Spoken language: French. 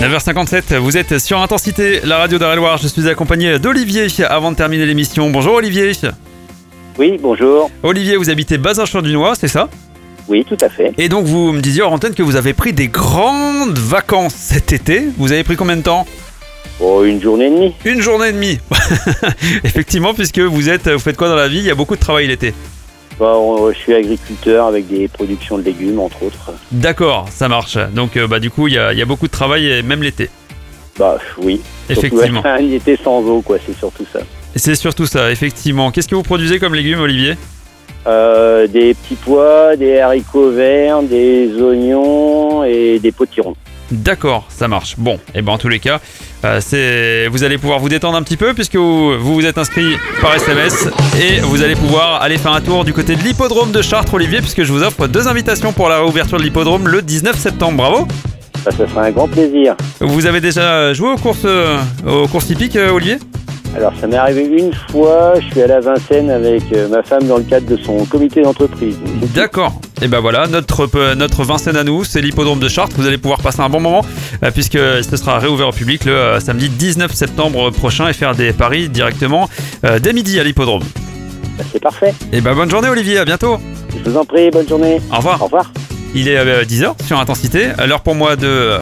9h57, vous êtes sur Intensité, la radio d'Eure-et-Loir. Je suis accompagné d'Olivier avant de terminer l'émission. Bonjour Olivier. Oui, bonjour. Olivier, vous habitez Bazin-Champ-du-Noir, c'est ça? Oui, tout à fait. Et donc vous me disiez hors antenne que vous avez pris des grandes vacances cet été. Vous avez pris combien de temps? Oh, une journée et demie. Une journée et demie. Effectivement, puisque vous faites quoi dans la vie? Il y a beaucoup de travail l'été. Je suis agriculteur avec des productions de légumes, entre autres. D'accord, ça marche. Donc du coup, il y a beaucoup de travail, et même l'été. Oui. Effectivement. Surtout, il était sans eau, quoi, c'est surtout ça. C'est surtout ça, effectivement. Qu'est-ce que vous produisez comme légumes, Olivier? Des petits pois, des haricots verts, des oignons et des potirons. D'accord, ça marche. Bon, et en tous les cas, vous allez pouvoir vous détendre un petit peu puisque vous êtes inscrit par SMS et vous allez pouvoir aller faire un tour du côté de l'hippodrome de Chartres, Olivier, puisque je vous offre 2 invitations pour la réouverture de l'hippodrome le 19 septembre. Bravo. Ça sera un grand plaisir. Vous avez déjà joué aux courses hippiques, Olivier? Alors, ça m'est arrivé une fois, je suis allé à Vincennes avec ma femme dans le cadre de son comité d'entreprise. D'accord. Et voilà, notre Vincennes à nous, c'est l'hippodrome de Chartres. Vous allez pouvoir passer un bon moment puisque ce sera réouvert au public le samedi 19 septembre prochain et faire des paris directement dès midi à l'hippodrome. C'est parfait. Et bonne journée Olivier, à bientôt. Je vous en prie, bonne journée. Au revoir. Au revoir. Il est 10h sur Intensité, l'heure pour moi de